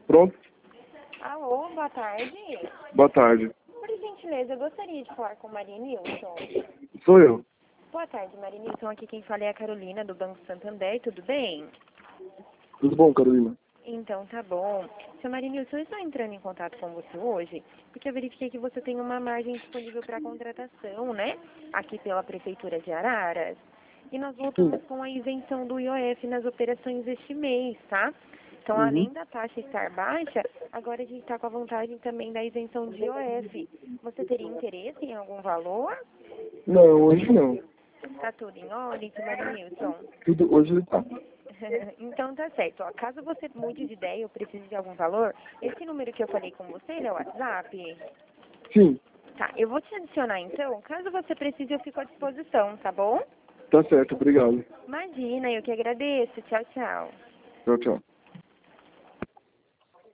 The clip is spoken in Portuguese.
Pronto? Alô, boa tarde. Boa tarde. Por gentileza, eu gostaria de falar com Maria Nilson. Sou eu. Boa tarde, Maria Nilson. Aqui quem fala é a Carolina, do Banco Santander. Tudo bem? Tudo bom, Carolina? Então, tá bom. Seu Maria Nilson, eu estou entrando em contato com você hoje porque eu verifiquei que você tem uma margem disponível para contratação, né? Aqui pela Prefeitura de Araras. E nós voltamos com a isenção do IOF nas operações este mês, tá? Então, além da taxa estar baixa, agora a gente está com a vantagem também da isenção de IOF. Você teria interesse em algum valor? Não, hoje não. Tá tudo em ordem, seu Maria Nilson? Tudo hoje tá. Então tá certo. Ó, caso você mude de ideia ou precise de algum valor, esse número que eu falei com você, ele é o WhatsApp? Sim, Tá, eu vou te adicionar então. Caso você precise, eu fico à disposição, tá bom? tá certo, obrigado. Imagina, eu que agradeço. Tchau, tchau. Tchau, tchau.